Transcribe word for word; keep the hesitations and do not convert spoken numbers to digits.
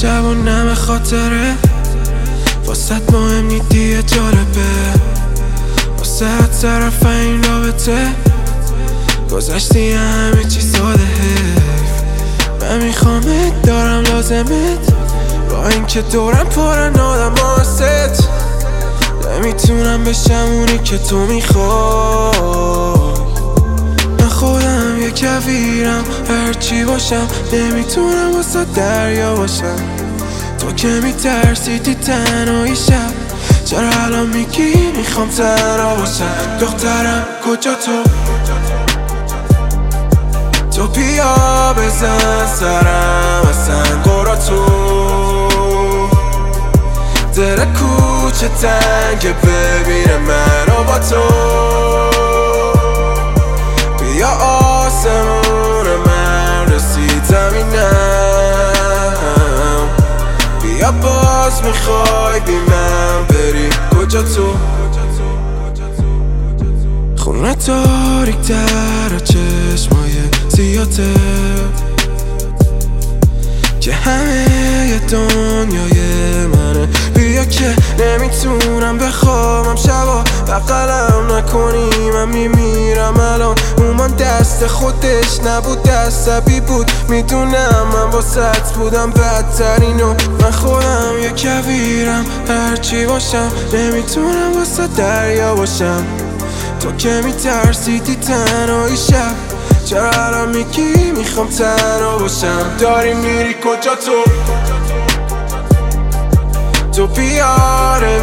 شب و نم خاطره واسط مهم نیدیه جالبه واسط طرف این رابطه گذشتی همه چی ساده حیف من میخوامت دارم لازمت با اینکه دورم پرن آدم هاست نمیتونم بشم اونی که تو میخوای من خودم یه کویرم هرچی باشم نمیتونم واسه دریا باشم تو که میترسیدی تنهایی شب چرا الان میگی میخوام تنها باشم دخترم کجا تو تو بیا بزن سرم اصلا قرا تو دل کوچه تنگه ببینه منو با تو بیا آسمون من رسید زمینم بیا باز میخوای بی من بری کجا تو خونه تاریک تر چشمای زیاده که همه یه دنیای منه بیا که نمیتونم بخوابم شبا بغلم نکنی من میمیرم الان اومان دست خودش نبود عصبی بود میدونم من واسط بودم بدترینو من خودم یه کویرم هرچی باشم نمیتونم واسه دریا باشم تو که میترسیدی تنهایی شب چرا الان میگی میخوام تنها باشم داری میری کجا تو تو بیاره